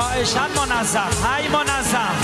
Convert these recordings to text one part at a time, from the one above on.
خواهشاً منظم. های منظم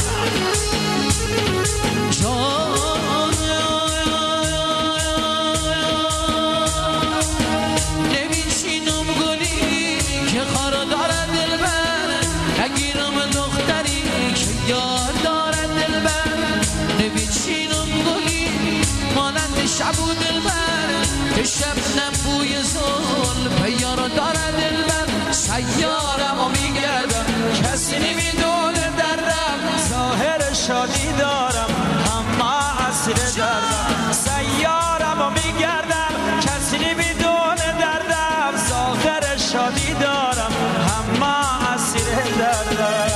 نمیشینم گلی که خار دارد دلبر، نگیرم دختری که یار دارد دلبر. نمیشینم گلی مانند شب و دلبر، که شب نبوی زل یار دارد دلبر. سیارم و میگردم کسی نمیدونه دردم، ظاهر شادی دارم اما اسیر دردم. سیارم و میگردم کسی نمیدونه دردم، ظاهر شادی دارم اما اسیر دردم.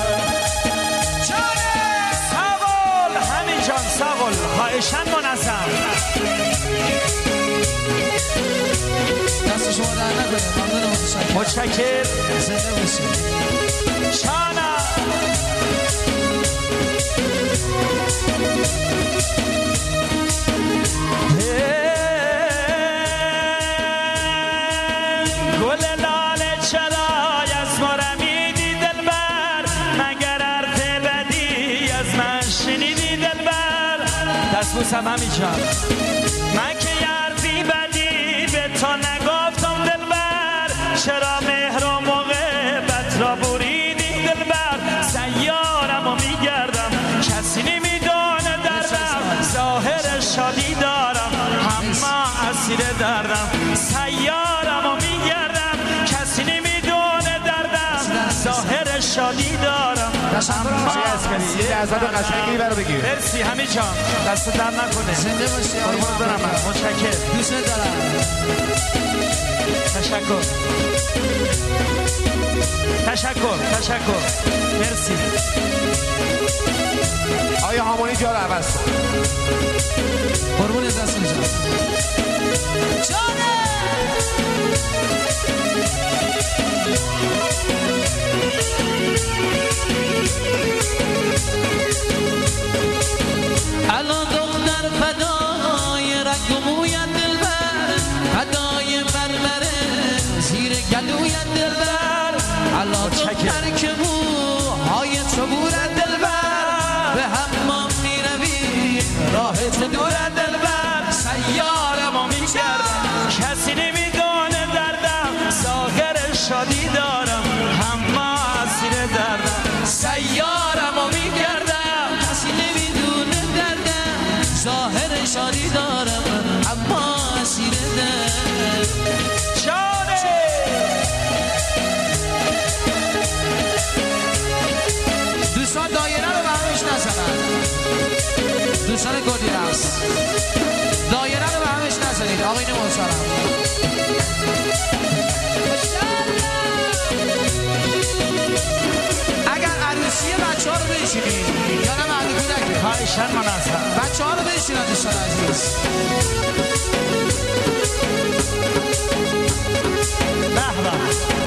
ساقل همین جان ساقل خواهشاً منظم. دست شما در نکنه. ممنونم. متشکر. زنده باشید. شانا گل لاله چرا از ما رمیدی دلبر، مگر حرف بدی از من شنیدی دلبر. دست بوسم همین جان. من که حرفی بدی به تو نگفتم دلبر، چرا مهر و موقعت را بریدی دلبر. سیارم و میگردم کسی نمیدونه دردم، ظاهر شادی دارم اما اسیر دردم. سیارم و میگردم کسی نمیدونه دردم، ظاهر شادی دارم اما یه لحظات قشنگی برو بگیر. مرسی همین جان. دست در نکنه. زنده باشی. قربونت برم. متشکر. دوست دارم. تشکر. تشکر. مرسی. آیا هامونی جا رو عوض کن. قربون دست جان. جانه الان دختر فدای رنگ و مویت دلبر، فدای مرمره زیر گلویت دلبر. الان دختر که موهای تو بورت دلبر، به حمام میروی راحت دورت دلبر. سیارم و میگردم کسی نمیدونه دردم، ظاهر شادی دارم اما اسیر دردم. سیارم و میگردم کسی نمیدونه دردم، ظاهر شادی دارم اما اسیر دردم. جانه دوستان دایره رو به همش نزنن. دوستان گودی هست دایره رو به همش نزنید. آقایون محترم اگر عروسی بچه ها رو بشینید یا نه مهدی کودکی خواهشاً منظم. بچه ها رو بشینن دوستان عزیز. به به.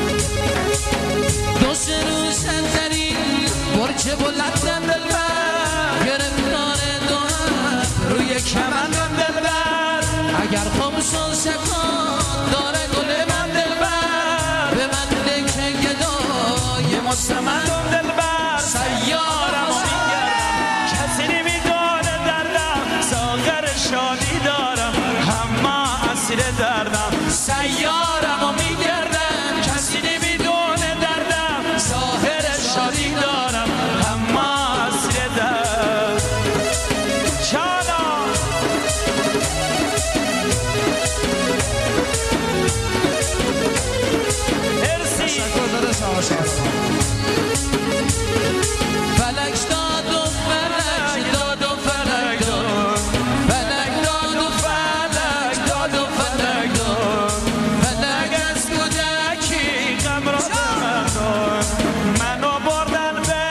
دو سه روز سنتری برچه بلندم دلبر، گرفتار دو روی کمندم دلبر. اگر خمسون سکان داره گل من دلبر، به من دکه گدای مستمندم دلبر. سیارم و میگردم کسی نمیدونه دردم، ظاهر شادی دارم اما اسیر دردم. سیارم و میگردم کسی نمیدونه دردم، ظاهر شادی دارم اما اسیر دردم. جانا مرسی. تشکر داده شما. فلک داد و فلک داد و فلک داد، فلک داد و فلک داد و فلک داد. فلک از کودکی غم را به من داد، منو بردن به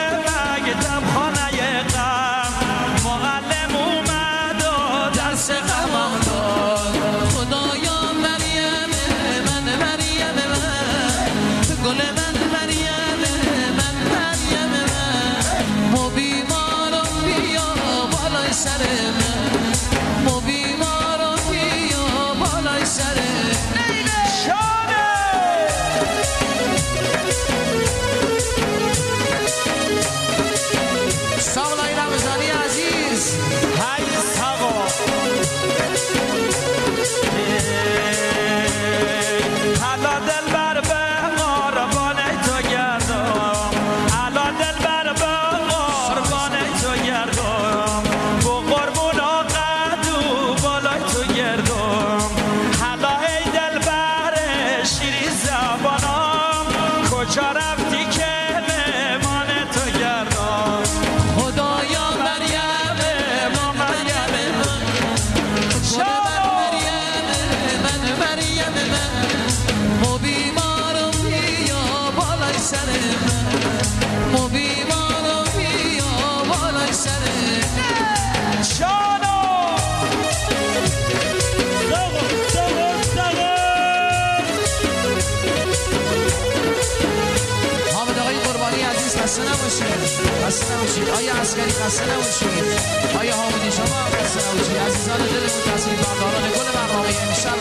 خسته نباشید خسته نباشید آیا عسکری خسته نباشید آیا حامدی شما هم خسته نباشید عزیزان دلمون تصمیم برداران گل برنامه امشب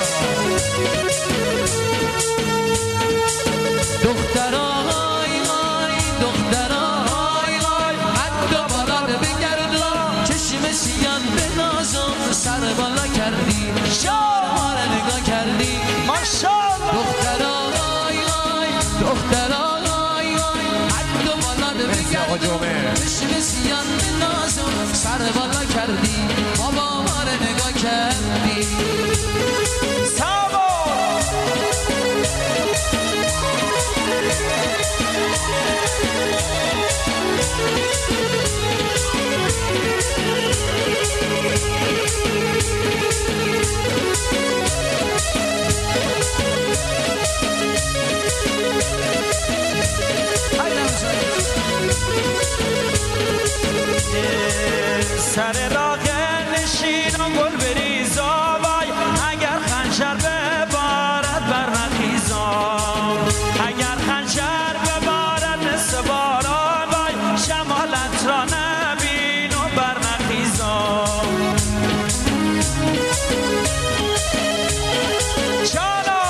دخترای دخترای حتی بالات بگردم چشم سیان به نازم سر بالا کردی شار ما را نگاه کردی ماشاءالله دخترای دخترای حتی بالات بگردم چشم سیان به نازم سر بالا کردی بابا ما را نگاه کردی سر راه نشین و گل بریزا وای اگر خنجر ببارد بر نخیزم اگر خنجر ببارد مثل باران وای شمالت را نبین و بر نخیزم جانا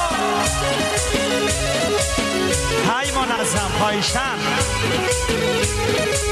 های منظم پایشم